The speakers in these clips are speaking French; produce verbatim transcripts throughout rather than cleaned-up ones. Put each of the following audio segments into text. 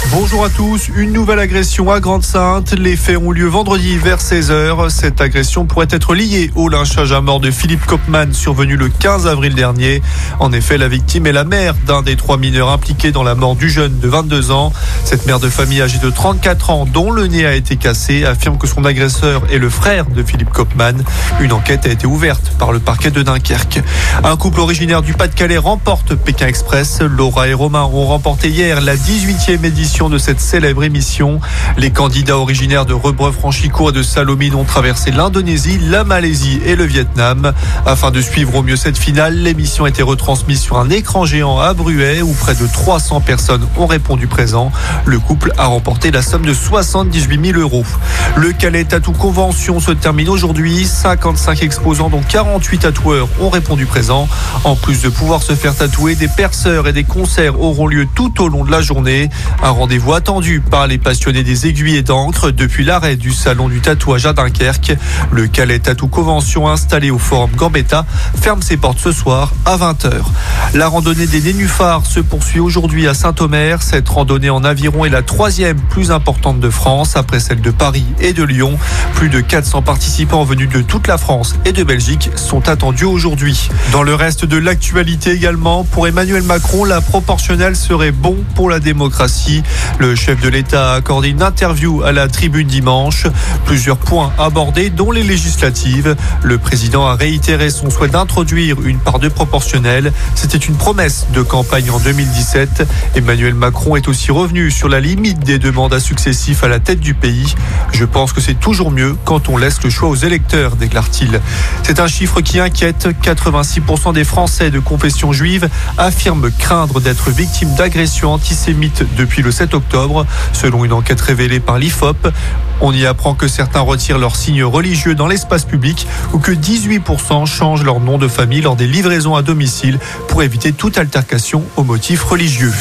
Bonjour à tous, une nouvelle agression à Grande-Synthe. Les faits ont lieu vendredi vers seize heures. Cette agression pourrait être liée au lynchage à mort de Philippe Kopman survenu le quinze avril dernier. En effet, la victime est la mère d'un des trois mineurs impliqués dans la mort du jeune de vingt-deux ans. Cette mère de famille âgée de trente-quatre ans, dont le nez a été cassé, affirme que son agresseur est le frère de Philippe Kopman. Une enquête a été ouverte par le parquet de Dunkerque. Un couple originaire du Pas-de-Calais remporte Pékin Express. Laura et Romain ont remporté hier la dix-huitième édition de cette célèbre émission. Les candidats originaires de Rebreuil-Franchicourt et de Sallaumines ont traversé l'Indonésie, la Malaisie et le Vietnam. Afin de suivre au mieux cette finale, l'émission a été retransmise sur un écran géant à Bruay où près de trois cents personnes ont répondu présent. Le couple a remporté la somme de soixante-dix-huit mille euros. Le Calais Tattoo Convention se termine aujourd'hui. cinquante-cinq exposants dont quarante-huit tatoueurs ont répondu présent. En plus de pouvoir se faire tatouer, des perceurs et des concerts auront lieu tout au long de la journée. Un rendez-vous attendu par les passionnés des aiguilles et d'encre depuis l'arrêt du salon du tatouage à Dunkerque. Le Calais Tattoo Convention installé au Forum Gambetta ferme ses portes ce soir à vingt heures. La randonnée des nénuphars se poursuit aujourd'hui à Saint-Omer. Cette randonnée en aviron est la troisième plus importante de France après celle de Paris et de Lyon. Plus de quatre cents participants venus de toute la France et de Belgique sont attendus aujourd'hui. Dans le reste de l'actualité également, pour Emmanuel Macron, la proportionnelle serait bon pour la démocratie. Le chef de l'État a accordé une interview à la Tribune dimanche. Plusieurs points abordés, dont les législatives. Le président a réitéré son souhait d'introduire une part de proportionnelle. C'était une promesse de campagne en deux mille dix-sept. Emmanuel Macron est aussi revenu sur la limite des deux mandats successifs à la tête du pays. Je pense que c'est toujours mieux quand on laisse le choix aux électeurs, déclare-t-il. C'est un chiffre qui inquiète. quatre-vingt-six pour cent des Français de confession juive affirment craindre d'être victimes d'agressions antisémites depuis le sept octobre, selon une enquête révélée par l'I F O P. On y apprend que certains retirent leurs signes religieux dans l'espace public ou que dix-huit pour cent changent leur nom de famille lors des livraisons à domicile pour éviter toute altercation au motif religieux.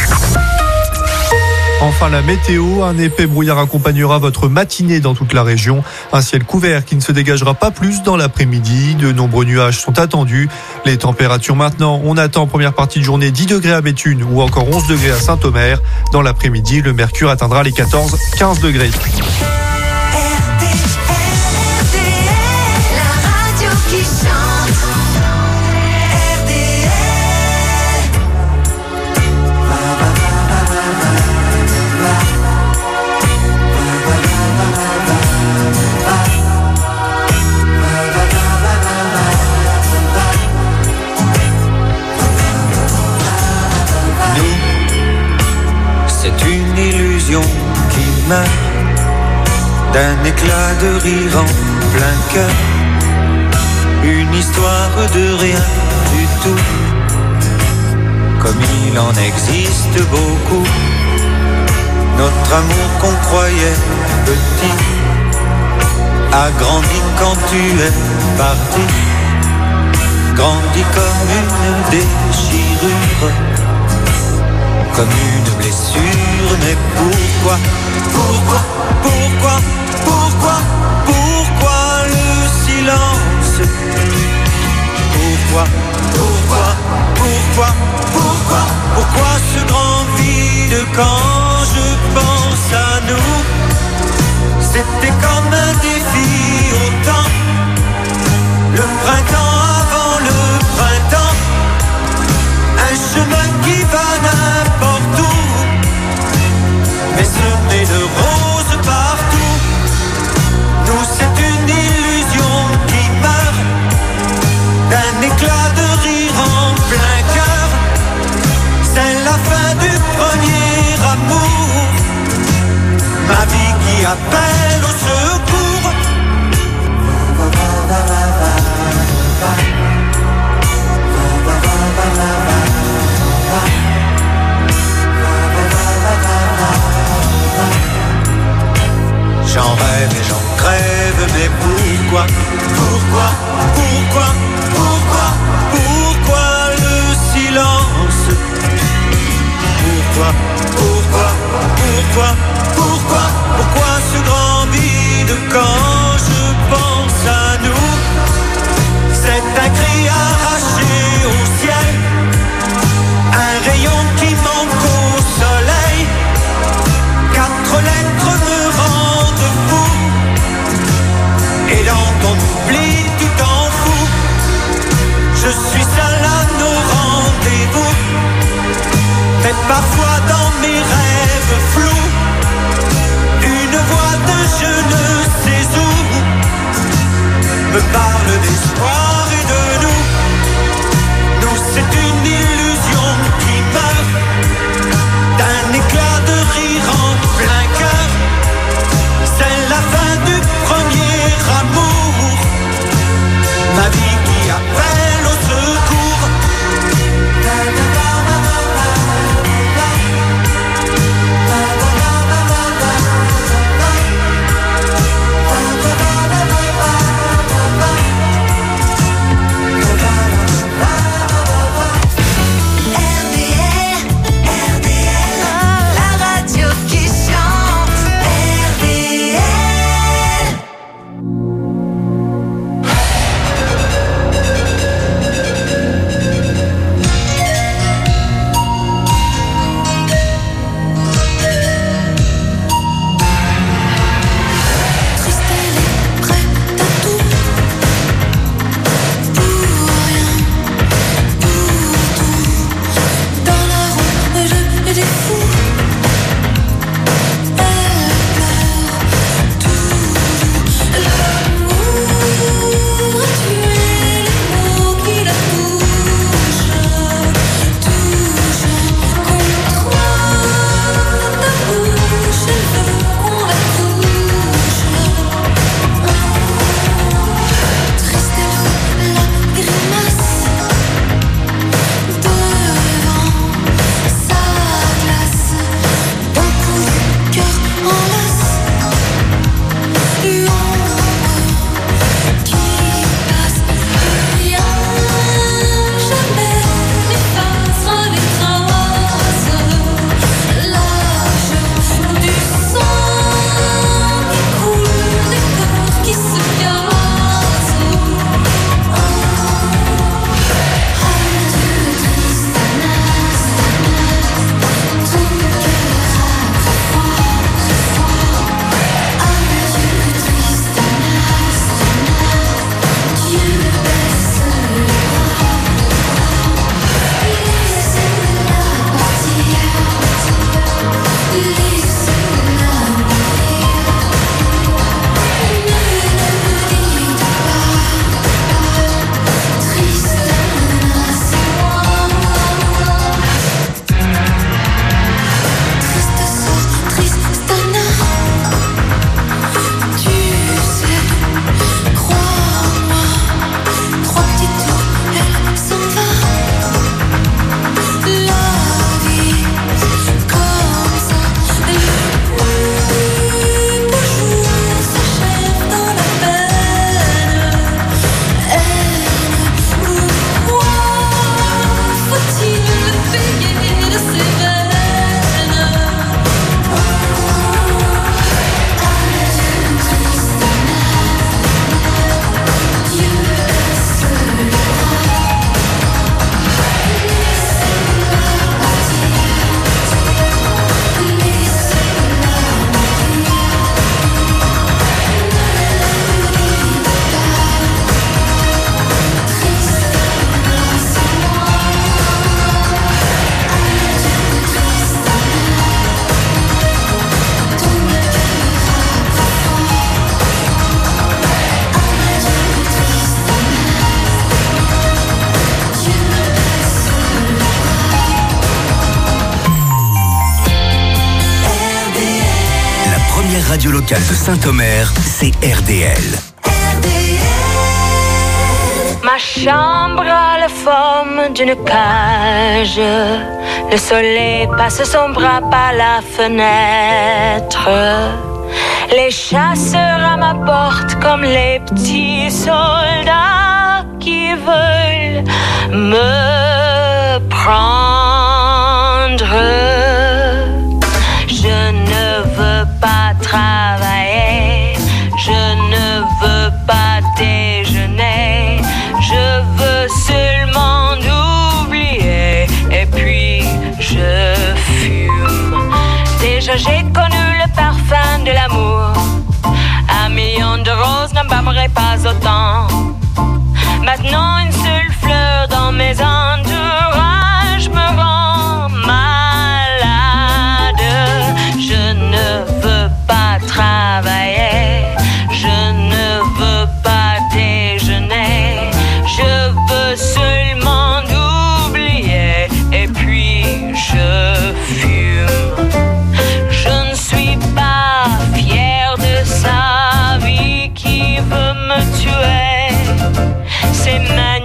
Enfin, la météo, un épais brouillard accompagnera votre matinée dans toute la région. Un ciel couvert qui ne se dégagera pas plus dans l'après-midi. De nombreux nuages sont attendus. Les températures maintenant, on attend en première partie de journée dix degrés à Béthune ou encore onze degrés à Saint-Omer. Dans l'après-midi, le mercure atteindra les quatorze à quinze degrés. Qui meurt d'un éclat de rire en plein cœur. Une histoire de rien du tout. Comme il en existe beaucoup. Notre amour qu'on croyait petit a grandi quand tu es parti. Grandi comme une déchirure, comme une blessure, mais pourquoi, pourquoi, pourquoi, pourquoi, pourquoi le silence? Pourquoi, pourquoi, pourquoi, pourquoi, pourquoi ce grand vide quand je pense à nous? C'était comme un défi autant, le printemps avant le printemps, un chemin qui va n'importe où, mais semé de roses partout. Nous c'est une illusion qui meurt d'un éclat de rire en plein cœur. C'est la fin du premier amour, ma vie qui appelle au secours. J'en rêve et j'en crève, mais pourquoi, pourquoi, pourquoi, pourquoi, pourquoi le silence? Pourquoi, pourquoi, pourquoi, pourquoi, pourquoi ce grand vide quand je pense à nous? C'est un cri arraché au ciel, un rayon qui manque au soleil, me parle d'espoir et de nous. Nous, c'est une illusion qui meurt d'un éclat de rire en plein cœur. C'est la fin du premier amour, ma vie qui appelle au secours. Radio locale de Saint-Omer, c'est R D L. R D L. Ma chambre a la forme d'une cage. Le soleil passe son bras par la fenêtre. Les chasseurs à ma porte comme les petits soldats qui veulent me prendre. Je ne veux pas travailler, je ne veux pas déjeuner, je veux seulement oublier et puis je fume. Déjà j'ai connu le parfum de l'amour, un million de roses n'embaumerait pas autant. Maintenant une seule fleur dans mes entourages me rend malade. Je ne veux pas travailler, je ne veux pas déjeuner.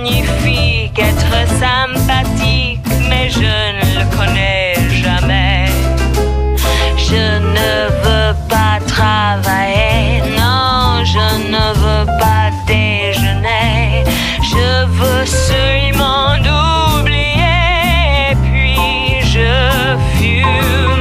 magnifique, être sympathique, mais je ne le connais jamais. Je ne veux pas travailler, non, je ne veux pas déjeuner. Je veux seulement oublier, et puis je fume.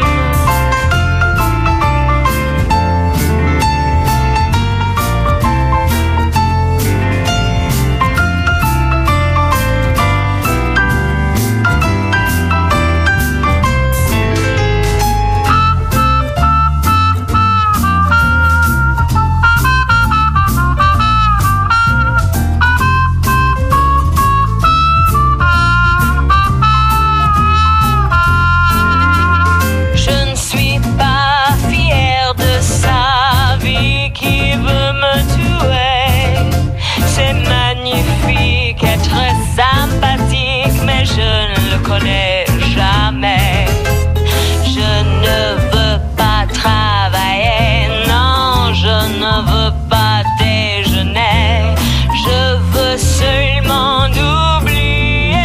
Sympathique, mais je ne le connais jamais. Je ne veux pas travailler, non, je ne veux pas déjeuner. Je veux seulement oublier,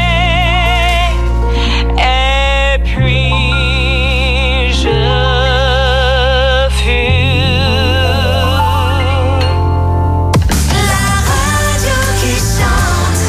et puis je fume. La radio qui chante.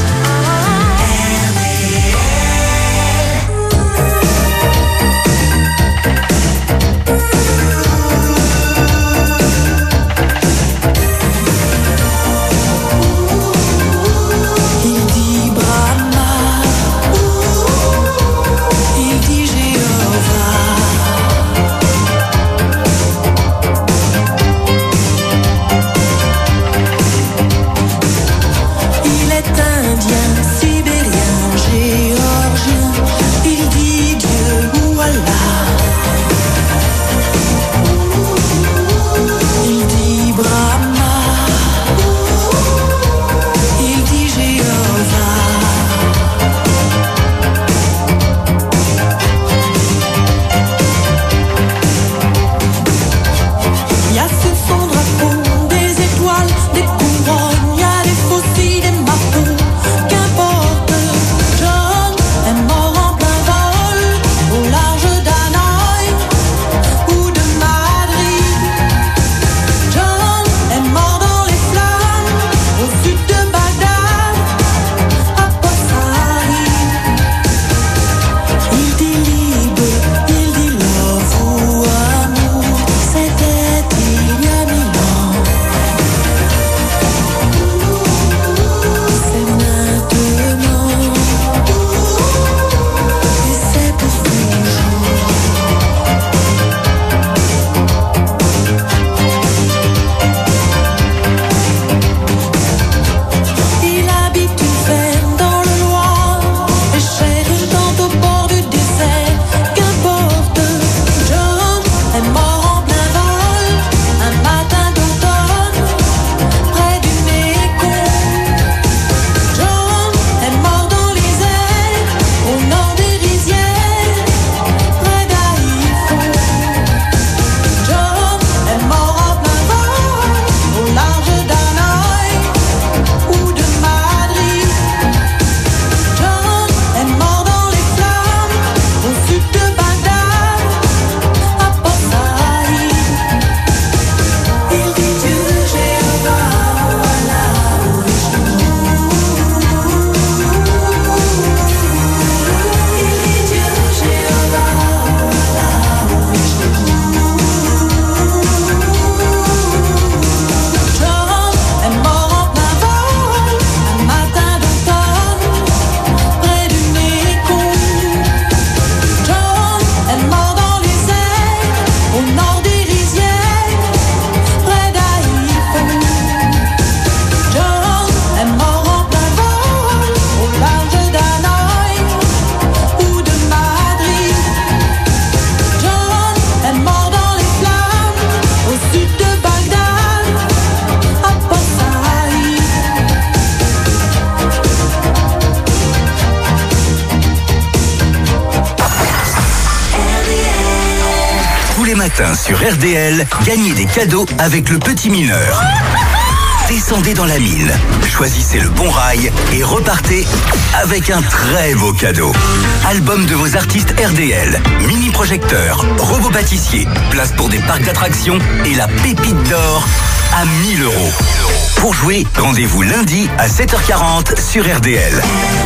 Matin sur R D L, gagnez des cadeaux avec le petit mineur. descendez dans la mine. Choisissez le bon rail et repartez avec un très beau cadeau. Album de vos artistes R D L, mini-projecteur, robot pâtissier, place pour des parcs d'attractions et la pépite d'or à mille euros. Pour jouer, rendez-vous lundi à sept heures quarante sur R D L.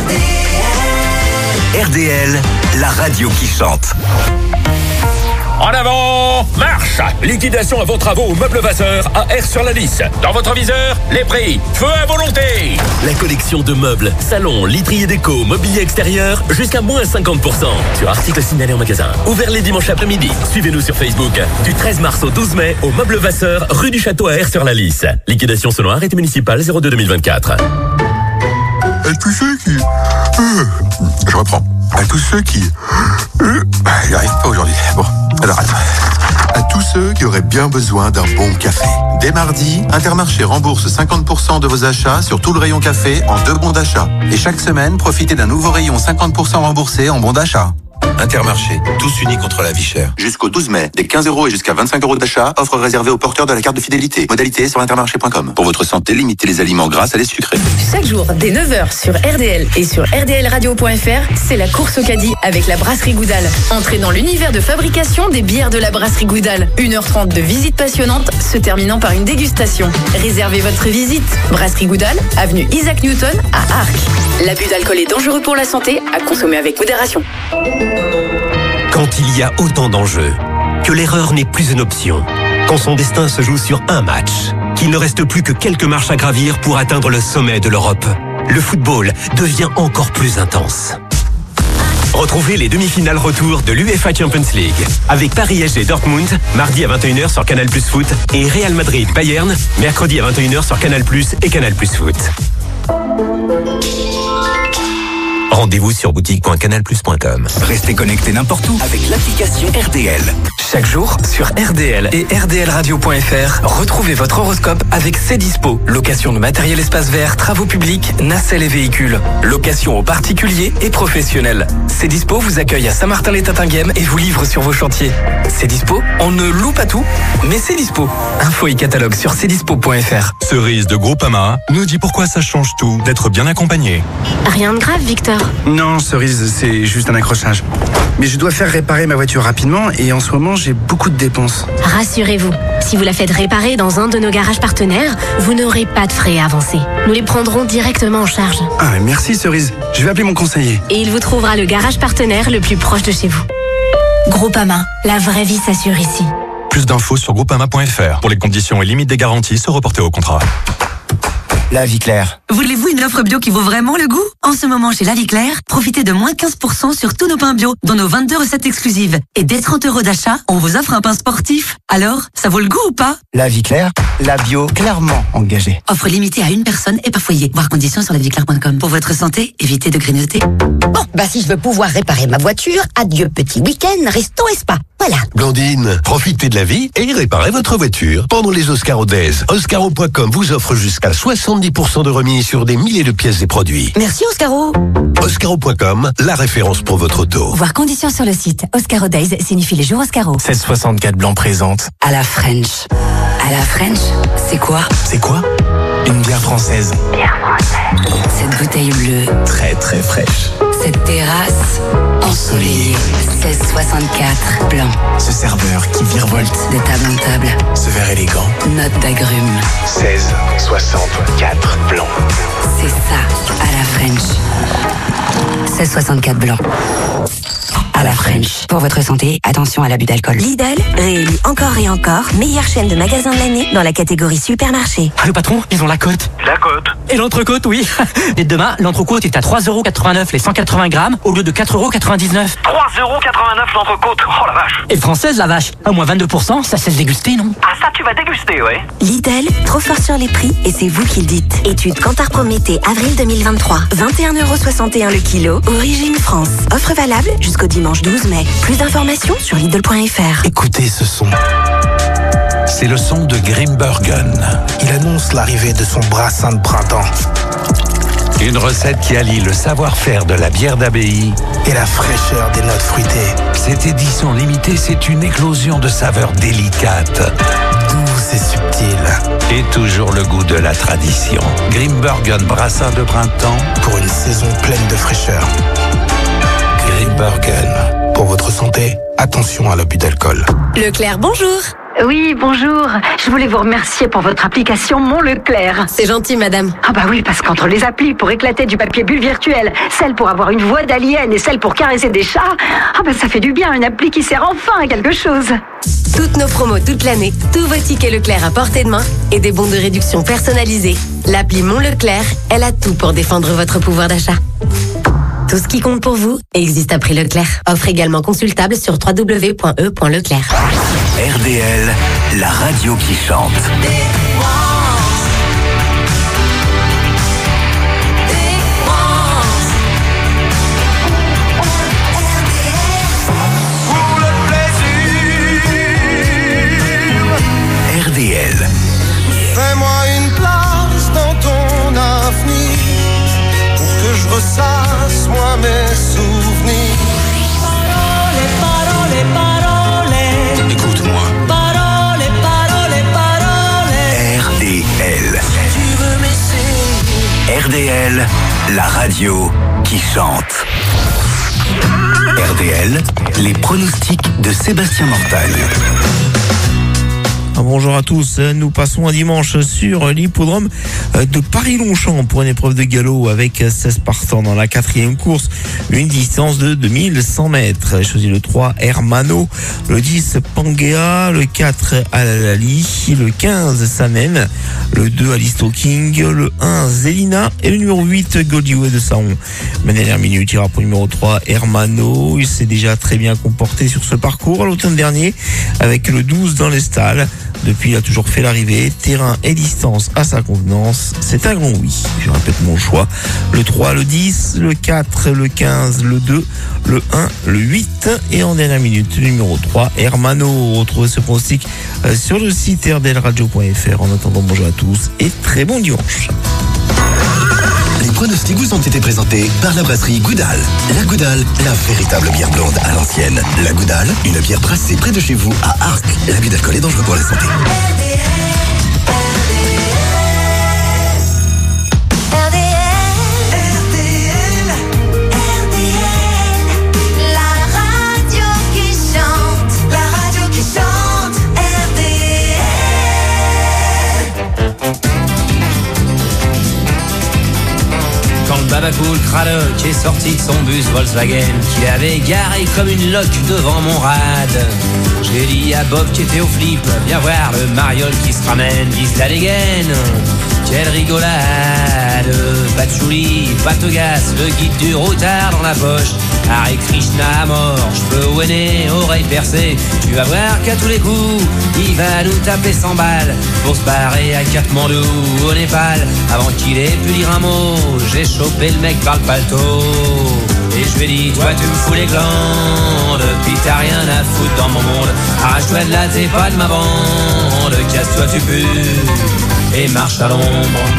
R D L, la radio qui chante. En avant, marche! Liquidation à vos travaux au meuble Vasseur à R sur la Lys. Dans votre viseur, les prix. Feu à volonté! La collection de meubles, salons, literie et déco, mobilier extérieur, jusqu'à moins cinquante pour cent. Sur articles signalés en magasin. Ouvert les dimanches après-midi. Suivez-nous sur Facebook. Du treize mars au douze mai, au meuble Vasseur, rue du Château à R sur la Lys. Liquidation selon arrêté municipal zéro deux deux mille vingt-quatre. À tous ceux qui... Euh, je reprends. À tous ceux qui... Euh, il n'arrive pas aujourd'hui. Bon, alors attends. À tous ceux qui auraient bien besoin d'un bon café. Dès mardi, Intermarché rembourse cinquante pour cent de vos achats sur tout le rayon café en deux bons d'achat. Et chaque semaine, profitez d'un nouveau rayon cinquante pour cent remboursé en bons d'achat. Intermarché, tous unis contre la vie chère. Jusqu'au douze mai, des quinze euros et jusqu'à vingt-cinq euros d'achat, offre réservée aux porteurs de la carte de fidélité. Modalité sur intermarché point com. Pour votre santé, limitez les aliments gras à les sucrés. Chaque jour, dès neuf heures sur R D L et sur r d l radio point f r, c'est la course au caddie avec la brasserie Goudal. Entrez dans l'univers de fabrication des bières de la brasserie Goudal. une heure trente de visite passionnante, se terminant par une dégustation. Réservez votre visite. Brasserie Goudal, avenue Isaac Newton à Arques. L'abus d'alcool est dangereux pour la santé, à consommer avec modération. Quand il y a autant d'enjeux, que l'erreur n'est plus une option, quand son destin se joue sur un match, qu'il ne reste plus que quelques marches à gravir pour atteindre le sommet de l'Europe, le football devient encore plus intense. Retrouvez les demi-finales retour de l'UEFA Champions League avec Paris S G Dortmund, mardi à vingt et une heures sur Canal Plus Foot et Real Madrid Bayern, mercredi à vingt et une heures sur Canal Plus et Canal Plus Foot. Rendez-vous sur boutique point canal plus point com. Restez connectés n'importe où avec l'application R D L. Chaque jour, sur R D L et r d l radio point f r, retrouvez votre horoscope avec Cdispo. Location de matériel espace vert, travaux publics, nacelles et véhicules. Location aux particuliers et professionnels. Cdispo vous accueille à Saint-Martin-les-Tatinguem et vous livre sur vos chantiers. Cdispo, on ne loue pas tout, mais Cdispo. Info et catalogue sur cdispo point f r. Cerise de Groupama nous dit pourquoi ça change tout d'être bien accompagné. Rien de grave, Victor. Non, Cerise, c'est juste un accrochage. Mais je dois faire réparer ma voiture rapidement et en ce moment, j'ai beaucoup de dépenses. Rassurez-vous, si vous la faites réparer dans un de nos garages partenaires, vous n'aurez pas de frais à avancer. Nous les prendrons directement en charge. Ah, merci Cerise. Je vais appeler mon conseiller. Et il vous trouvera le garage partenaire le plus proche de chez vous. Groupama, la vraie vie s'assure ici. Plus d'infos sur groupama point f r. Pour les conditions et limites des garanties, se reporter au contrat. La Vie Claire. Voulez-vous une offre bio qui vaut vraiment le goût? En ce moment, chez La Vie Claire, profitez de moins quinze pour cent sur tous nos pains bio, dans nos vingt-deux recettes exclusives. Et dès trente euros d'achat, on vous offre un pain sportif. Alors, ça vaut le goût ou pas? La Vie Claire, la bio clairement engagée. Offre limitée à une personne et par foyer. Voir conditions sur la vie claire point com. Pour votre santé, évitez de grignoter. Bon, bah si je veux pouvoir réparer ma voiture, adieu petit week-end, resto et spa. Voilà. Blandine, profitez de la vie et réparez votre voiture. Pendant les Oscaro Days, Oscaro point com vous offre jusqu'à soixante-dix pour cent de remise sur des milliers de pièces et produits. Merci Oscaro. Oscaro point com, la référence pour votre auto. Voir conditions sur le site. Oscaro Days signifie les jours Oscaro. sept soixante-quatre Blanc présente. À la French. À la French, c'est quoi? C'est quoi? Une bière française. Bière française. Cette bouteille bleue. Très très fraîche. Cette terrasse ensoleillée. seize soixante-quatre Blanc. Ce serveur qui virevolte de table en table. Ce verre élégant. Note d'agrumes. seize soixante-quatre Blanc. C'est ça, à la French. seize soixante-quatre Blanc. À la French. Pour votre santé, attention à l'abus d'alcool. Lidl, réélu encore et encore, meilleure chaîne de magasins de l'année dans la catégorie supermarché. Ah, le patron, ils ont la cote. La cote. Et l'entrecôte, oui. Et demain, l'entrecôte est à trois euros quatre-vingt-neuf les cent quatre-vingts grammes au lieu de quatre euros quatre-vingt-dix-neuf. trois euros quatre-vingt-neuf l'entrecôte. Oh la vache. Et française, la vache. À moins vingt-deux pour cent, ça cesse déguster, non? Ah, ça, tu vas déguster, ouais. Lidl, trop fort sur les prix et c'est vous qui le dites. Étude Kantar Prométhée, avril deux mille vingt-trois. vingt et un euros soixante et un le kilo. Origine France. Offre valable jusqu'au dimanche douze mai. Plus d'informations sur Lidl point f r. Écoutez ce son. C'est le son de Grimbergen. Il annonce l'arrivée de son brassin de printemps. Une recette qui allie le savoir-faire de la bière d'abbaye et la fraîcheur des notes fruitées. Cette édition limitée, c'est une éclosion de saveurs délicates, douces et subtiles. Et toujours le goût de la tradition. Grimbergen brassin de printemps Pour une saison pleine de fraîcheur. Grimbergen. Pour votre santé, attention à l'abus d'alcool. Leclerc, bonjour. Oui, bonjour. Je voulais vous remercier pour votre application Mon Leclerc. C'est gentil, madame. Ah bah oui, parce qu'entre les applis pour éclater du papier bulle virtuel, celle pour avoir une voix d'alien et celle pour caresser des chats, ah bah ça fait du bien, une appli qui sert enfin à quelque chose. Toutes nos promos toute l'année, tous vos tickets Leclerc à portée de main et des bons de réduction personnalisés. L'appli Mon Leclerc, elle a tout pour défendre votre pouvoir d'achat. Tout ce qui compte pour vous existe à prix Leclerc. Offre également consultable sur w w w point e point leclerc. R D L, la radio qui chante. R D L. Fais-moi une place dans ton avenir pour que je ressasse moi mes souvenirs. Parole, parole, parole. Écoute-moi. Parole, parole, parole. R D L. Tu veux m'essayer? R D L, la radio qui chante. R D L, les pronostics de Sébastien Mortagne. Bonjour à tous, nous passons un dimanche sur l'hippodrome de Paris-Longchamp pour une épreuve de galop avec seize partants dans la quatrième course, une distance de deux mille cent mètres. J'ai choisi le trois Hermano, le dix Pangea, le quatre Alali, le quinze Sanen, le deux Alisto King, le un Zelina et le numéro huit Goldiway de Saron. La dernière minute ira pour le numéro trois Hermano, il s'est déjà très bien comporté sur ce parcours à l'automne dernier avec le douze dans les stalles. Depuis, il a toujours fait l'arrivée, terrain et distance à sa convenance. C'est un grand oui. Je répète mon choix. Le trois, le dix, le quatre, le quinze, le deux, le un, le huit. Et en dernière minute, le numéro trois, Hermano. Retrouvez ce pronostic sur le site r d l radio point f r. En attendant, bonjour à tous et très bon dimanche. Les pronostics vous ont été présentés par la brasserie Goudal. La Goudal, la véritable bière blonde à l'ancienne. La Goudal, une bière brassée près de chez vous à Arques. L'abus d'alcool est dangereux pour la santé. Babacool Craddock est sorti de son bus Volkswagen qu'il avait garé comme une loque devant mon rad. J'ai dit à Bob qui était au flip, viens voir le mariole qui se ramène, vise la dégaine. Quelle rigolade, patchouli, patogas, le guide du routard dans la poche. Hare Krishna à mort, cheveux au nez, oreilles percées. Tu vas voir qu'à tous les coups, il va nous taper cent balles pour se barrer à Katmandou au Népal. Avant qu'il ait pu dire un mot, j'ai chopé le mec par le paletot. Et je lui ai dit, toi tu me fous les glandes, puis t'as rien à foutre dans mon monde. Arrache-toi de là, t'es pas de ma bande, casse-toi tu pues et marche à l'ombre.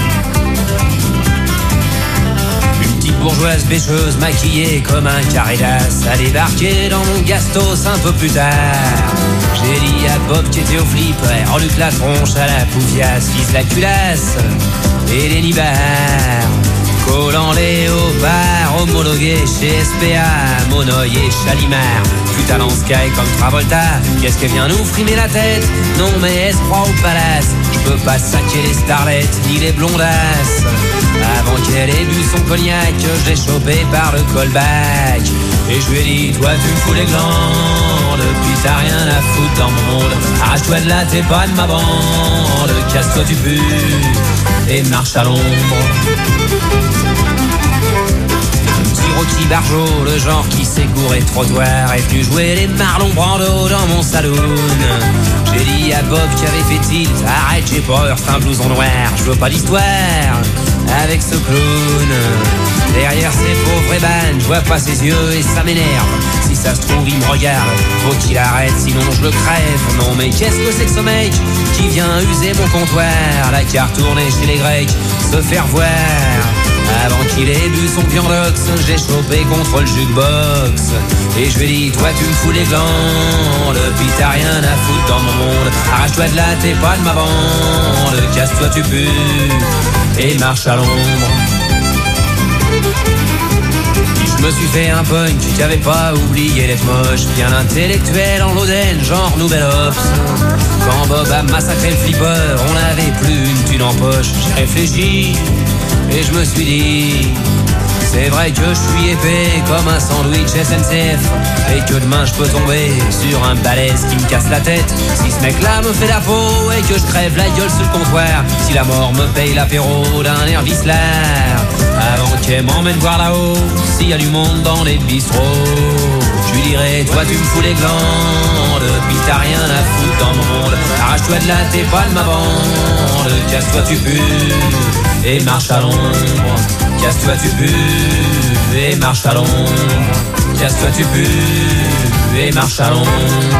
Une petite bourgeoise bêcheuse maquillée comme un carré d'as a débarqué dans mon gastos un peu plus tard. J'ai dit à Bob qui était au flip, reluque la tronche à la poufiasse, vise la culasse et les nibards. Collant léopard, homologué chez S P A, Monoï et Chalimard. Putain dans Sky comme Travolta, qu'est-ce qu'elle vient nous frimer la tête? Non mais est-ce froid au palace? Je peux pas saquer les starlettes ni les blondasses. Avant qu'elle ait bu son cognac, je l'ai chopé par le callback. Et je lui ai dit, toi tu me fous les glandes, puis t'as rien à foutre dans mon monde. Arrache-toi de là, t'es pas de ma bande, casse-toi tu pues et marche à l'ombre. Rocky Barjot, le genre qui s'est gouré de trottoir, est venu jouer les Marlon Brando dans mon saloon. J'ai dit à Bob qui avait fait tilt, arrête j'ai peur, c'est un blouson noir, je veux pas d'histoire avec ce clown. Derrière ces pauvres ébanes, je vois pas ses yeux et ça m'énerve. Si ça se trouve il me regarde, faut qu'il arrête sinon je le crève. Non mais qu'est-ce que c'est que ce mec qui vient user mon comptoir? La carte tournée chez les Grecs, se faire voir. Avant qu'il ait bu son viandox, j'ai chopé contre le jukebox. Et je lui ai dit, toi tu me fous les glandes, puis t'as rien à foutre dans mon monde. Arrache-toi de là, t'es pas de ma bande, le casse-toi tu pues et marche à l'ombre. Je me suis fait un punk qui avait pas oublié d'être moche, bien intellectuel en l'Oden, genre Nouvel Ops. Quand Bob a massacré le flipper, on n'avait plus une thune en poche. J'ai réfléchi et je me suis dit, c'est vrai que je suis épais comme un sandwich S N C F, et que demain je peux tomber sur un balèze qui me casse la tête. Si ce mec là me fait la peau et que je crève la gueule sur le comptoir, si la mort me paye l'apéro d'un air Whistler, avant qu'elle m'emmène voir là-haut s'il y a du monde dans les bistrots, je lui dirais, toi tu me fous les glandes, puis t'as rien à foutre dans le monde. Arrache-toi de là, t'es pas de ma bande. Casse-toi tu pues et marche à l'ombre. Casse-toi tu pues et marche à l'ombre. Casse-toi tu pues et marche à l'ombre.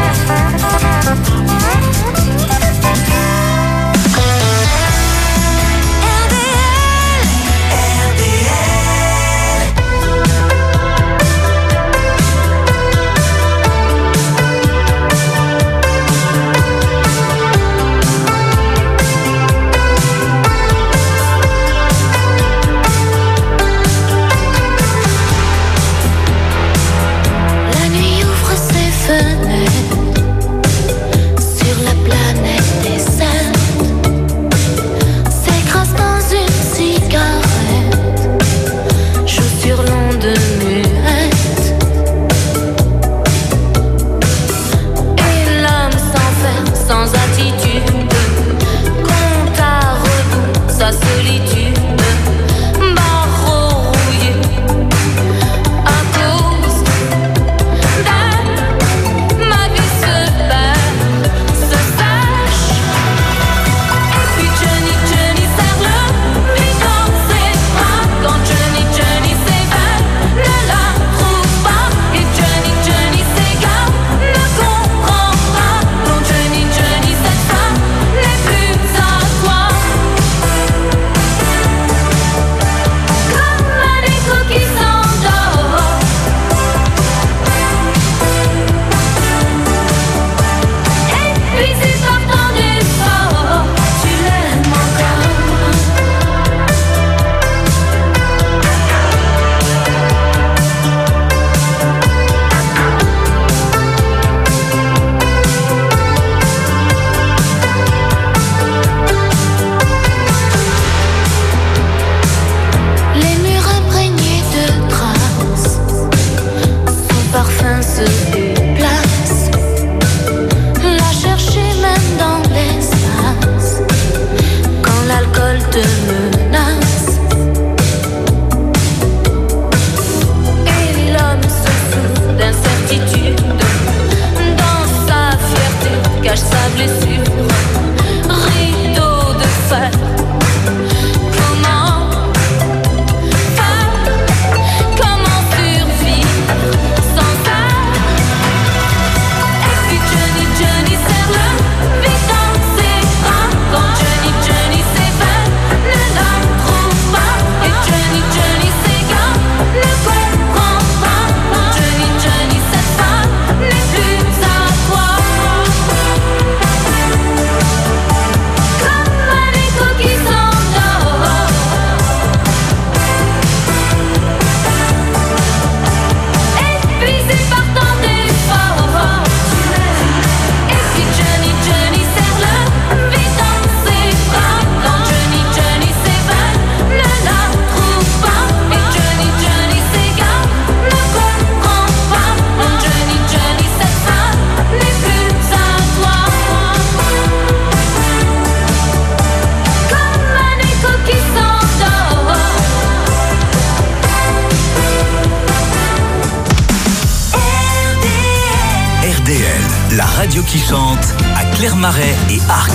Qui chante à Clermarais et Arc.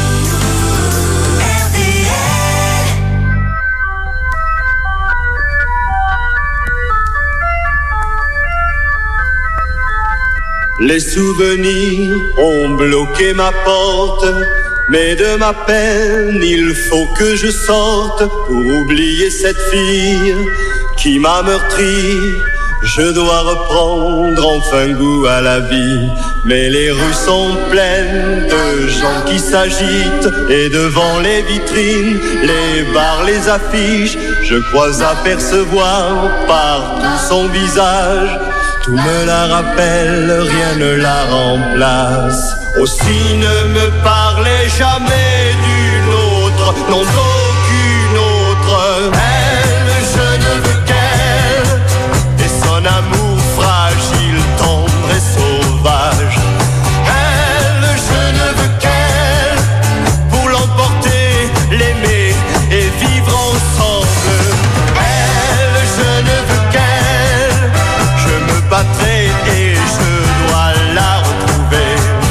Les souvenirs ont bloqué ma porte, mais de ma peine il faut que je sorte pour oublier cette fille qui m'a meurtri. Je dois reprendre enfin goût à la vie, mais les rues sont pleines de gens qui s'agitent, et devant les vitrines, les bars, les affiches, je crois apercevoir partout son visage. Tout me la rappelle, rien ne la remplace. Aussi ne me parlez jamais d'une autre, non d'aucune autre. Elle, je ne veux qu'elle, et son amour fragile, tendre et sauvage. Elle, je ne veux qu'elle, pour l'emporter, l'aimer et vivre ensemble. Elle, je ne veux qu'elle, je me battrai et je dois la retrouver.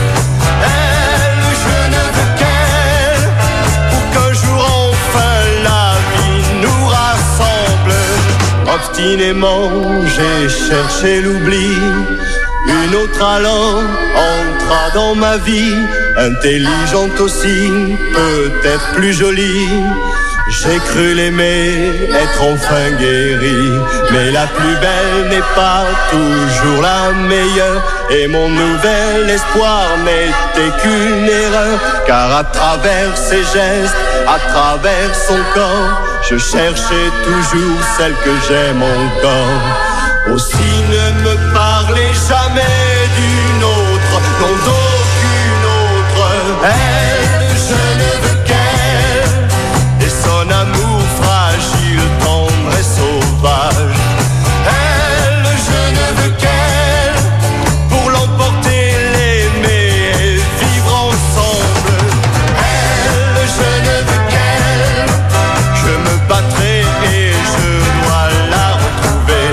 Elle, je ne veux qu'elle, pour qu'un jour enfin la vie nous rassemble. Obstinément, j'ai cherché l'oubli. Une autre alors entra dans ma vie, intelligente aussi, peut-être plus jolie. J'ai cru l'aimer, être enfin guéri, mais la plus belle n'est pas toujours la meilleure, et mon nouvel espoir n'était qu'une erreur, car à travers ses gestes, à travers son corps, je cherchais toujours celle que j'aime encore. Aussi ne me parlez jamais d'une autre, non d'aucune autre. Elle, je ne veux qu'elle, et son amour fragile, tendre et sauvage. Elle, je ne veux qu'elle, pour l'emporter, l'aimer et vivre ensemble. Elle, je ne veux qu'elle, je me battrai et je dois la retrouver.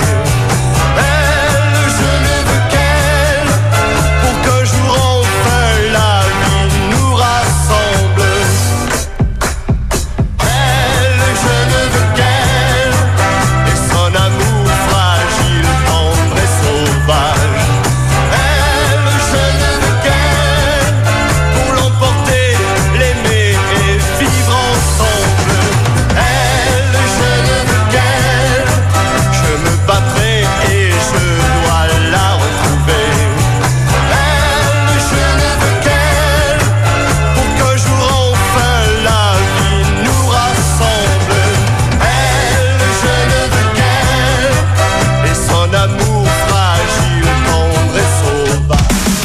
Elle, je ne veux qu'elle, pour qu'un jour enfin la vie nous rassemble. Elle, je ne veux qu'elle, et son amour fragile, tendre et sauvage. Elle, je ne veux qu'elle, pour l'emporter, l'aimer et vivre ensemble. Elle, je ne veux qu'elle, je me battrai et je dois la retrouver. Elle, je ne veux qu'elle, pour qu'un jour enfin la vie nous rassemble. Elle, je ne veux qu'elle, et son amour fragile, tendre et sauvage.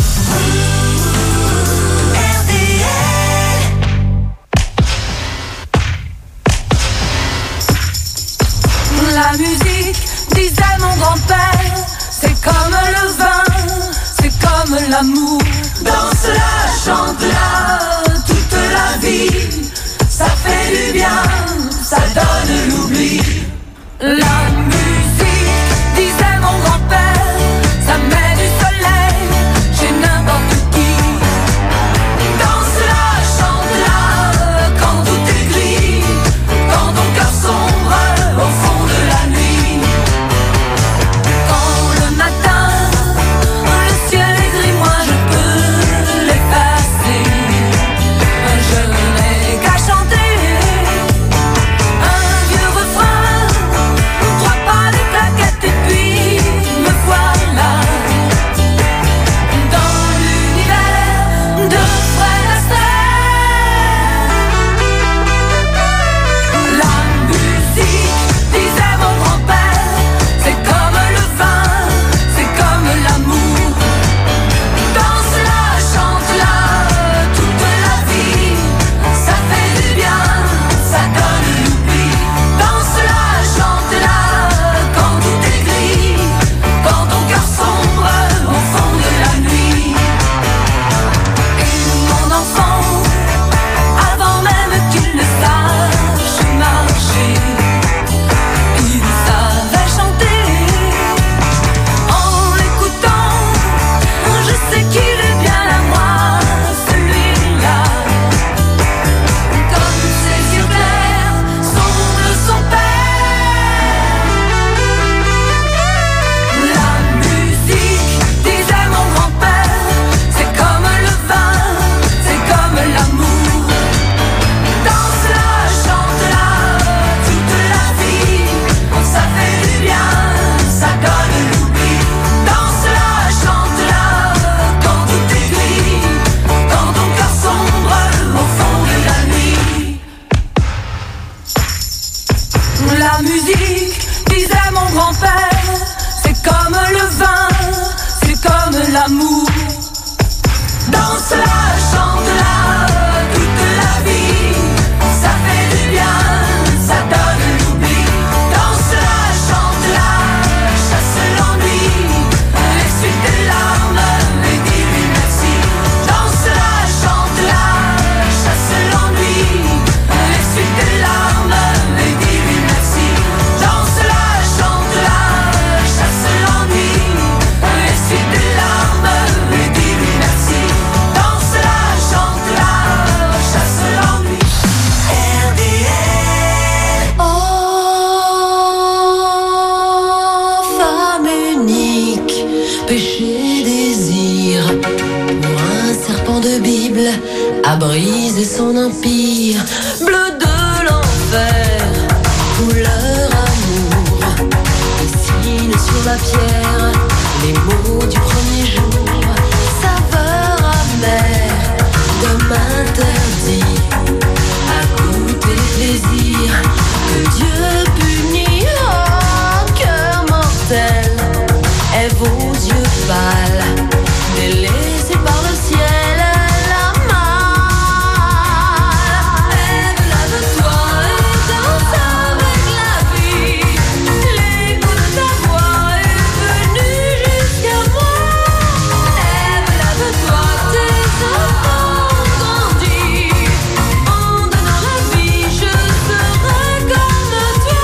La musique, disait mon grand-père, c'est comme le vin, c'est comme l'amour. Danse-la, chante-la, toute la vie, ça fait du bien, ça donne l'oubli. La musique, disait mon grand-père, ça met du soleil chez n'importe qui. Danse-la, chante-la, quand tout est gris, quand ton cœur sombre au fond de la nuit. Quand le matin, le ciel est gris, moi je peux l'effacer. Je n'ai qu'à chanter un vieux refrain, crois pas les La musique, disait mon grand-père, c'est comme le vin, c'est comme l'amour. Danse-la, chante-la, toute la vie, ça fait du bien, ça donne l'oubli. Danse-la, chante-la, chasse l'ennui, essuie tes larmes et dis-lui merci. Danse-la, chante-la, chasse l'ennui, essuie tes larmes et dis-lui merci. Danse-la, chante-la, chasse l'ennui, essuie tes larmes et dis-lui merci. Danse-la, chante-la, chasse l'ennui. R D L. Oh, femme unique, péché, désir, pour un serpent de Bible a brisé son empire. Bleu de l'enfer, couleur amour, dessine sur la pierre les mots du premier jour. Saveur amère d'homme interdit à goûter les plaisirs que Dieu punit. Oh, cœur mortel, Ève aux yeux pâles, délaissée par le ciel, la malle. Ève, lave-toi et danse avec la vie. L'écho de ta voix est venu jusqu'à moi. Ève, lave-toi, tes enfants ont grandi. En donnant la vie, je serai comme toi.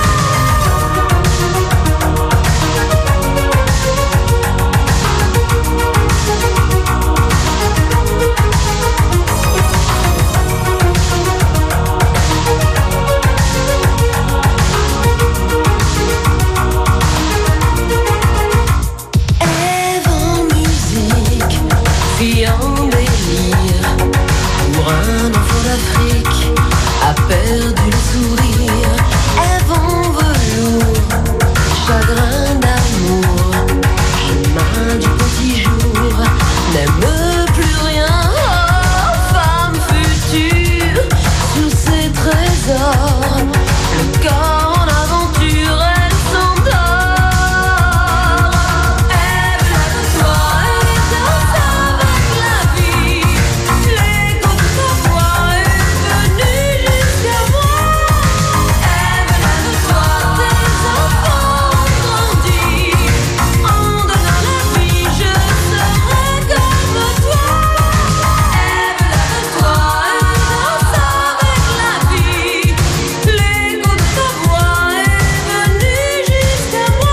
Ève en musique, fille en délire, pour un enfant d'Afrique, a perdu le sourire. Ève en velours, chagrin d'amour, chemin du petit jour, n'aime plus rien. Oh, femme future, sur ses trésors, le corps en aventure, elle s'endort. Ève, lave-toi et danse avec la vie. L'écho de ta voix est venu jusqu'à moi. Ève, lave-toi, tes enfants ont grandi. En donnant la vie, je serai comme toi. Ève, lave-toi et danse avec la vie. L'écho de ta voix est venu jusqu'à moi.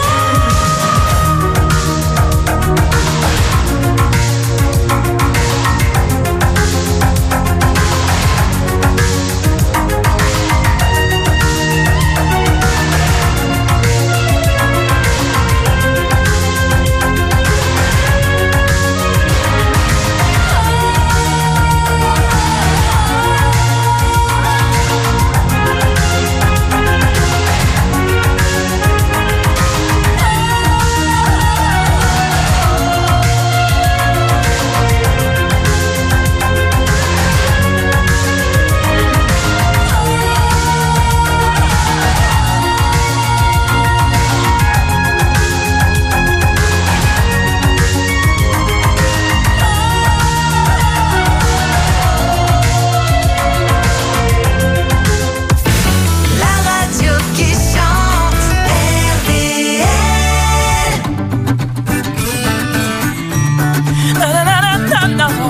La radio qui chante, R D L. Na, na, na, na, na, na.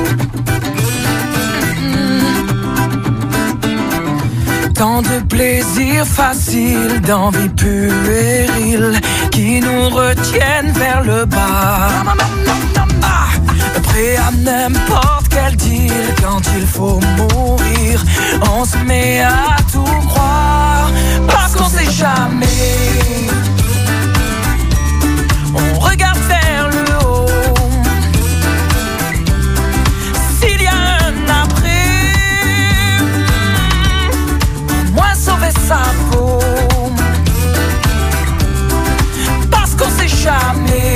Tant de plaisirs faciles, d'envies puériles qui nous retiennent vers le bas. Ah, prêt à n'importe quel deal quand il faut mourir. On se met à tout croire parce qu'on sait jamais. On regarde vers le haut. S'il y a un après, au moins sauver sa peau. Parce qu'on sait jamais.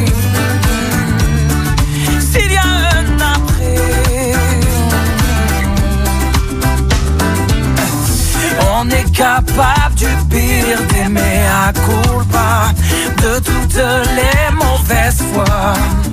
S'il y a un après, on est capable du pire, des mea culpa, de toutes les mauvaises fois.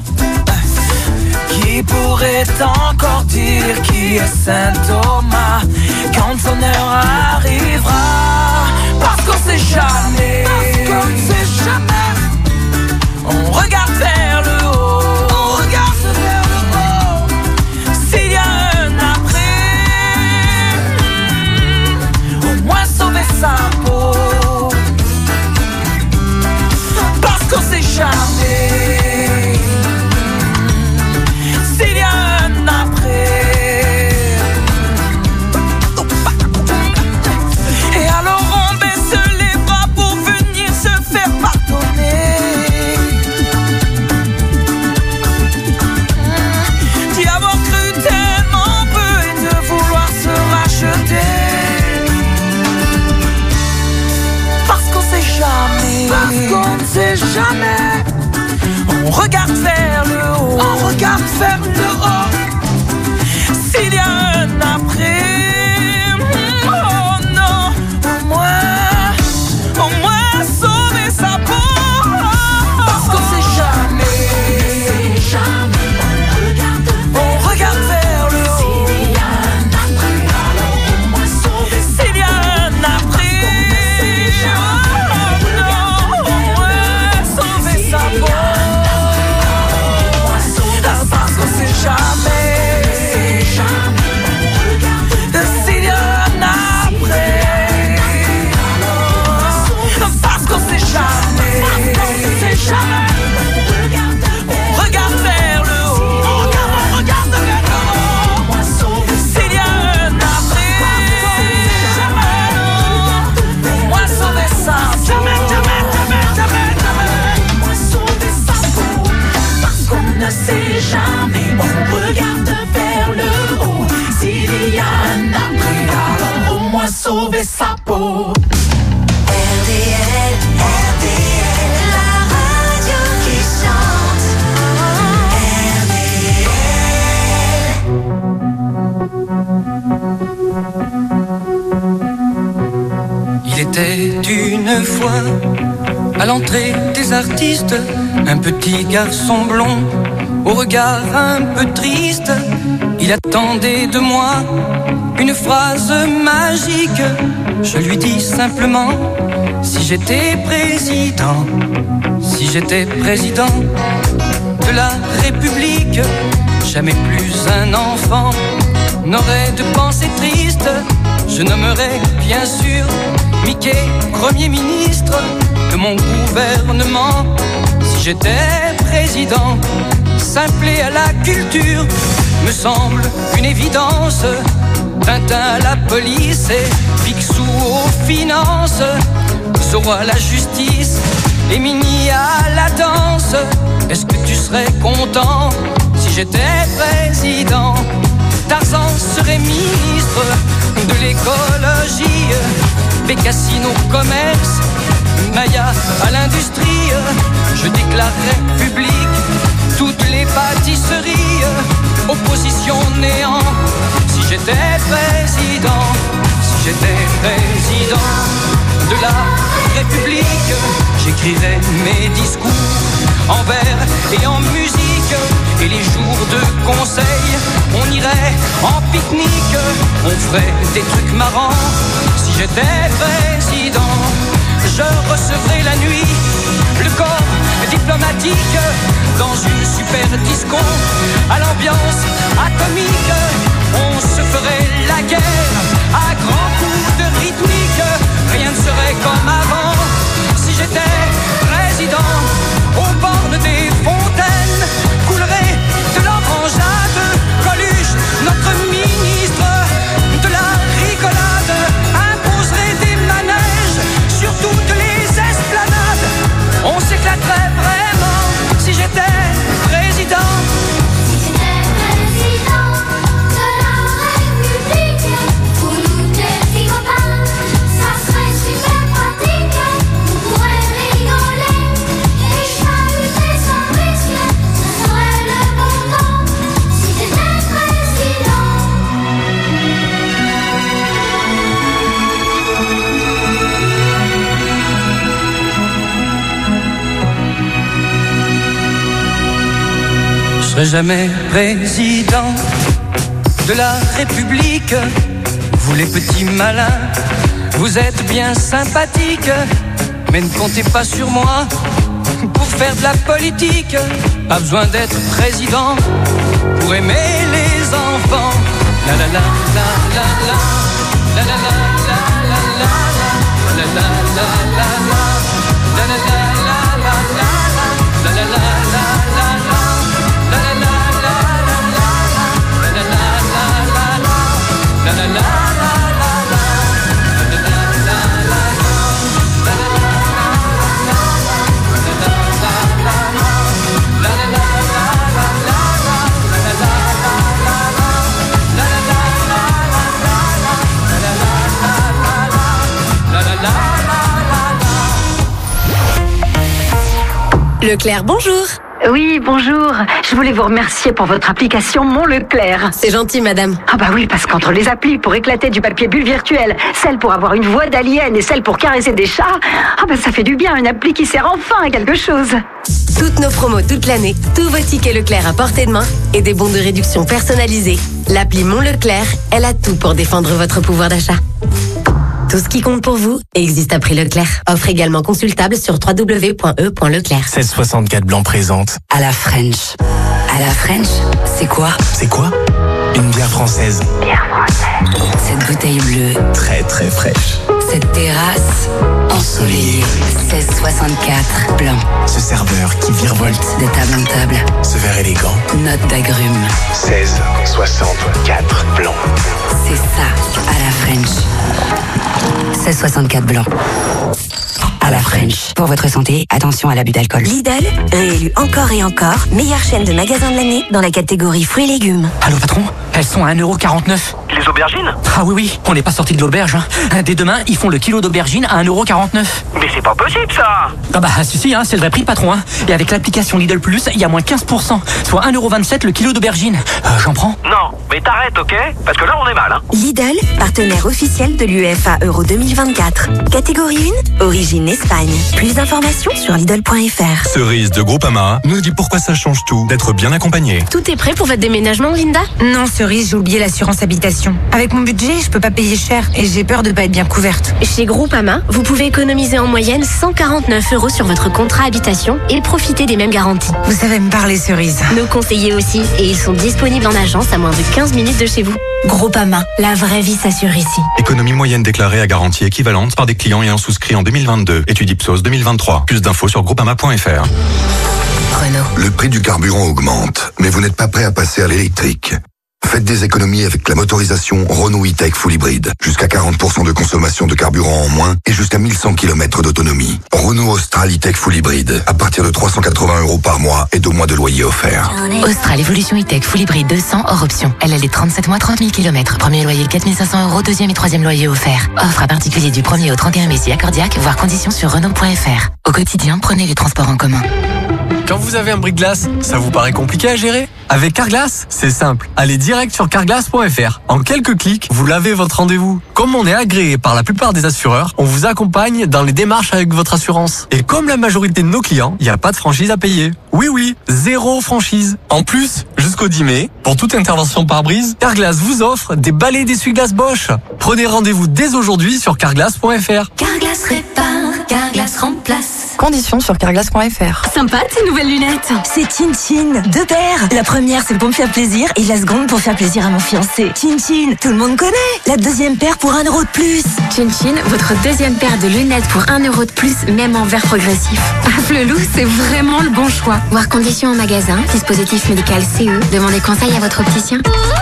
Qui pourrait encore dire qui est Saint Thomas quand son heure arrivera? Parce qu'on sait jamais, parce qu'on ne sait jamais. On regarde vers le haut, on regarde vers le haut. S'il y a un après, au moins sauver sa peau. Parce qu'on sait jamais. S'il y a un après. Et alors on baisse les bras pour venir se faire pardonner. D'y avoir cru tellement peu et de vouloir se racheter. Parce qu'on sait jamais. Parce qu'on ne sait jamais. On regarde vers le haut, on regarde vers le haut. S'il y a un après, oh non, au moins, au moins sauver sa peau. Parce qu'on sait jamais, jamais. On regarde vers le haut. S'il y a un après, alors au moins sauver sa peau. S'il y a un après, oh non, au moins sauver sa peau. Jamais, jamais, s'il y a un après, parce qu'on sait jamais, jamais, on regarde vers le haut, on regarde vers le haut, s'il y a un après, jamais, au moins sauver ça, jamais, jamais, jamais, jamais, jamais, au moins sauver sa peau, parce qu'on ne sait jamais. On regarde vers le haut. S'il y a un après, alors au moins sauver sa peau. R D L, R D L, la radio qui chante. R D L. Il était une fois à l'entrée des artistes un petit garçon blond au regard un peu triste. Il attendait de moi une phrase magique. Je lui dis simplement: si j'étais président, si j'étais président de la République, jamais plus un enfant n'aurait de pensée triste. Je nommerais bien sûr Mickey Premier ministre de mon gouvernement. Si j'étais président, s'appeler à la culture me semble une évidence. Tintin à la police et Picsou aux finances, Zorro à la justice et Mini à la danse. Est-ce que tu serais content si j'étais président? Tarzan serait ministre de l'écologie, Bécassine au commerce, Maya à l'industrie. Je déclarerais public toutes les pâtisseries, opposition néant. Si j'étais président, si j'étais président de la République, j'écrirais mes discours en vers et en musique. Et les jours de conseil, on irait en pique-nique, on ferait des trucs marrants. Si j'étais président, je recevrais la nuit le corps diplomatique dans une super disco à l'ambiance atomique. On se ferait la guerre à grands coups de rythmique. Rien ne serait comme avant. Si j'étais président, aux bornes des fontaines coulerait de l'orangeade. Coluche, notre ministre de la rigolade, imposerait des manèges sur toutes les esplanades. On s'éclaterait vraiment si j'étais président. Si j'étais président de la République, serai jamais président de la République. Vous les petits malins, vous êtes bien sympathiques, mais ne comptez pas sur moi pour faire de la politique. Pas besoin d'être président pour aimer les enfants. La la la la la la la la la la la la la la la la la la la. Leclerc, bonjour. Oui, bonjour. Je voulais vous remercier pour votre application Mon Leclerc. C'est gentil, madame. Ah bah oui, parce qu'entre les applis pour éclater du papier bulle virtuel, celle pour avoir une voix d'alien et celle pour caresser des chats, ah bah ça fait du bien, une appli qui sert enfin à quelque chose. Toutes nos promos toute l'année, tous vos tickets Leclerc à portée de main et des bons de réduction personnalisés. L'appli Mon Leclerc, elle a tout pour défendre votre pouvoir d'achat. Tout ce qui compte pour vous existe à prix Leclerc. Offre également consultable sur w w w point e point leclerc. seize soixante-quatre Blanc présente. À la French. À la French, c'est quoi? C'est quoi? Une bière française. Bière française. Cette bouteille bleue. Très très fraîche. Cette terrasse ensoleillée. seize soixante-quatre Blanc. Ce serveur qui virevolte de table en table. Ce verre élégant. Note d'agrumes. seize soixante-quatre Blanc. C'est ça, à la French. seize soixante-quatre Blanc. À la French. Pour votre santé, attention à l'abus d'alcool. Lidl, réélu encore et encore, meilleure chaîne de magasins de l'année dans la catégorie fruits et légumes. Allô patron, elles sont à un euro quarante-neuf. Les aubergines? Ah oui oui, on n'est pas sorti de l'auberge. Hein. Dès demain, ils font le kilo d'aubergines à un euro quarante-neuf. Mais c'est pas possible ça! Ah bah si si, hein, c'est le vrai prix patron. Hein. Et avec l'application Lidl Plus, il y a moins quinze pour cent, soit un euro vingt-sept le kilo d'aubergines. Euh, J'en prends? Non, mais t'arrêtes, ok? Parce que là on est mal, hein. Lidl, partenaire officiel de l'UEFA Euro deux mille vingt-quatre. Catégorie un, origine Espagne. Plus d'informations sur Lidl point F R. Cerise de Groupama nous dit pourquoi ça change tout d'être bien accompagné. Tout est prêt pour votre déménagement, Linda? Non, Cerise, j'ai oublié l'assurance habitation. Avec mon budget, je peux pas payer cher et j'ai peur de pas être bien couverte. Chez Groupama, vous pouvez économiser en moyenne cent quarante-neuf euros sur votre contrat habitation et profiter des mêmes garanties. Vous savez me parler, Cerise. Nos conseillers aussi, et ils sont disponibles en agence à moins de quinze minutes de chez vous. Groupama, la vraie vie s'assure ici. Économie moyenne déclarée à garantie équivalente par des clients ayant souscrit en deux mille vingt-deux. Étude Ipsos deux mille vingt-trois. Plus d'infos sur groupama point F R. Renault. Le prix du carburant augmente, mais vous n'êtes pas prêt à passer à l'électrique. Faites des économies avec la motorisation Renault E-Tech Full Hybrid. Jusqu'à quarante pour cent de consommation de carburant en moins et jusqu'à mille cent kilomètres d'autonomie. Renault Austral E-Tech Full Hybrid. À partir de trois cent quatre-vingts euros par mois et deux mois de loyer offert. Austral Evolution E-Tech Full Hybrid deux cents hors option. Elle a les trente-sept mois, trente mille kilomètres. Premier loyer quatre mille cinq cents euros, deuxième et troisième loyer offert. Offre à particulier du premier au trente et un mai si accordiaque, voire conditions sur Renault point F R. Au quotidien, prenez les transports en commun. Quand vous avez un bris-de-glace, ça vous paraît compliqué à gérer? Avec Carglass, c'est simple. Allez direct sur carglass point F R. En quelques clics, vous lavez votre rendez-vous. Comme on est agréé par la plupart des assureurs, on vous accompagne dans les démarches avec votre assurance. Et comme la majorité de nos clients, il n'y a pas de franchise à payer. Oui, oui, zéro franchise. En plus, jusqu'au dix mai, pour toute intervention par brise, Carglass vous offre des balais d'essuie-glace Bosch. Prenez rendez-vous dès aujourd'hui sur carglass point F R. Carglass répare, Carglass remplace. Conditions sur carglass point F R. Sympa tes nouvelles lunettes. C'est Chin Chin, deux paires. La première, c'est pour me faire plaisir et la seconde pour faire plaisir à mon fiancé. Chin Chin, tout le monde connaît. La deuxième paire pour un euro de plus. Chin Chin, votre deuxième paire de lunettes pour un euro de plus, même en verre progressif. Ah, Flelou, c'est vraiment le bon choix. Voir conditions en magasin, dispositif médical C E. Demandez conseil à votre opticien.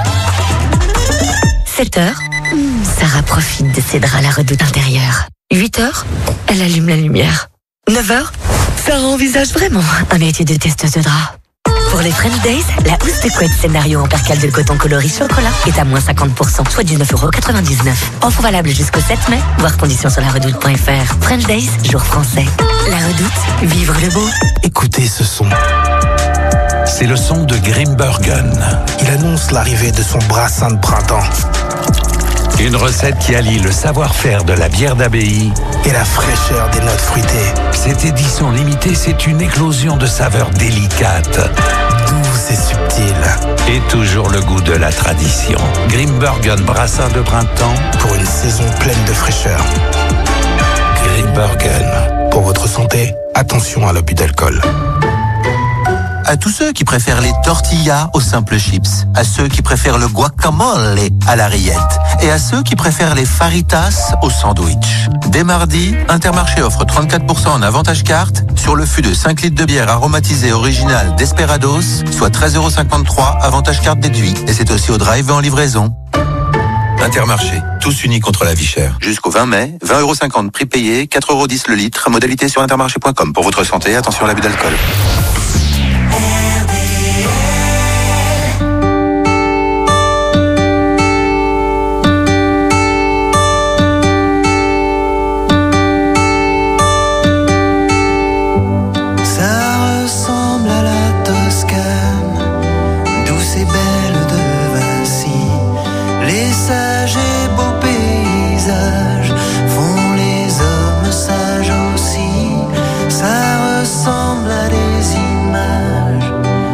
sept heures, Sarah profite de ses draps à la redoute intérieure. huit heures, elle allume la lumière. neuf heures, Sarah envisage vraiment un métier de testeuse de draps. Pour les French Days, la housse de couette scénario en percale de coton coloris chocolat est à moins cinquante pour cent, soit dix-neuf euros quatre-vingt-dix-neuf. Offre valable jusqu'au sept mai, voir conditions sur la redoute point F R. French Days, jour français. La redoute, vivre le beau. Écoutez ce son. C'est le son de Grimbergen. Il annonce l'arrivée de son brassin de printemps. Une recette qui allie le savoir-faire de la bière d'abbaye et la fraîcheur des notes fruitées. Cette édition limitée, c'est une éclosion de saveurs délicates. douze c'est subtil. Et toujours le goût de la tradition. Grimbergen brassin de printemps pour une saison pleine de fraîcheur. Grimbergen. Pour votre santé, attention à l'abus d'alcool. À tous ceux qui préfèrent les tortillas aux simples chips, à ceux qui préfèrent le guacamole à la rillette et à ceux qui préfèrent les faritas au sandwich. Dès mardi, Intermarché offre trente-quatre pour cent en avantage carte sur le fût de cinq litres de bière aromatisée originale Desperados, soit treize euros cinquante-trois, avantage carte déduit. Et c'est aussi au drive et en livraison. Intermarché, tous unis contre la vie chère. Jusqu'au vingt mai, vingt euros cinquante prix payé, quatre euros dix le litre, modalité sur intermarché point com. Pour votre santé, attention à l'abus d'alcool. Ça ressemble à des images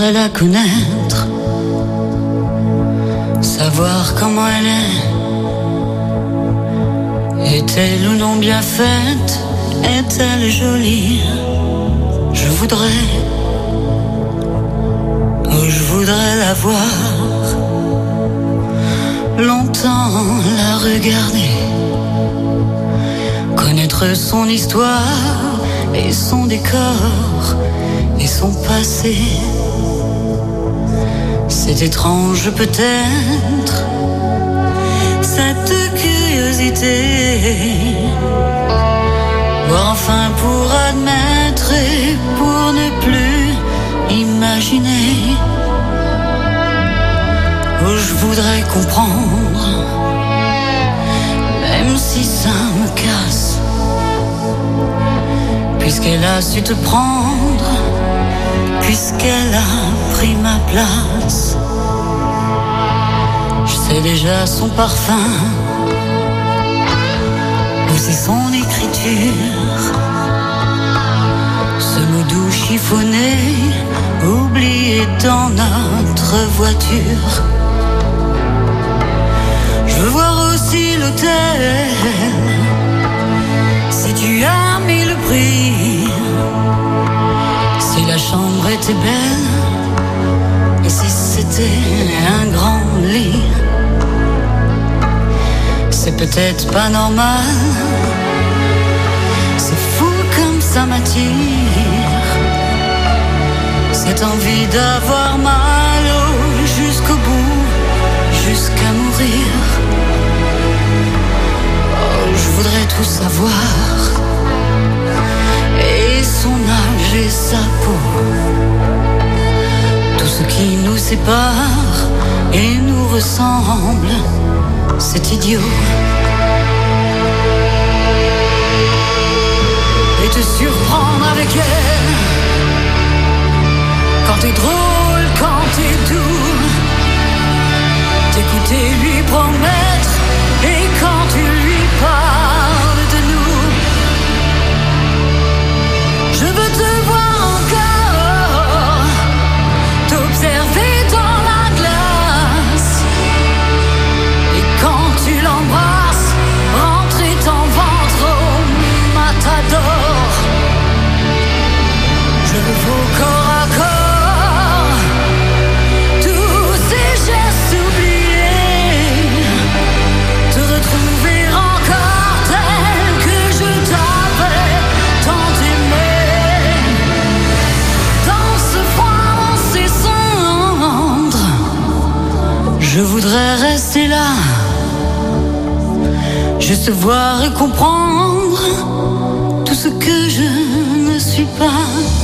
voudrais la connaître, savoir comment elle est. Est-elle ou non bien faite? Est-elle jolie? Je voudrais, oh, je voudrais la voir, longtemps la regarder, connaître son histoire et son décor et son passé. C'est étrange peut-être, cette curiosité, voir enfin pour admettre et pour ne plus imaginer. Oh, je voudrais comprendre, même si ça me casse, puisqu'elle a su te prendre, puisqu'elle a pris ma place. Je sais déjà son parfum, aussi son écriture, ce mot doux chiffonné, oublié dans notre voiture. Je veux voir aussi l'hôtel, si tu as mis le prix, si la chambre était belle, et si c'était un grand lit. C'est peut-être pas normal, c'est fou comme ça m'attire, cette envie d'avoir mal oh, jusqu'au bout, jusqu'à mourir. Oh, je voudrais tout savoir, et son âge et sa peau, tout ce qui nous sépare et nous ressemble, c'est idiot. Et te surprendre avec elle, quand t'es drôle, quand t'es doux, t'écouter lui promettre, et quand tu lui parles de nous, je veux te voir encore, t'observer dans la glace, et quand tu l'embrasses, rentrer ton ventre au matador. Je veux vos corps à corps, tous ces gestes oubliés, te retrouver encore tel que je t'avais tant aimé. Dans ce froid, dans ces cendres, je voudrais rester là, juste voir et comprendre tout ce que je ne suis pas.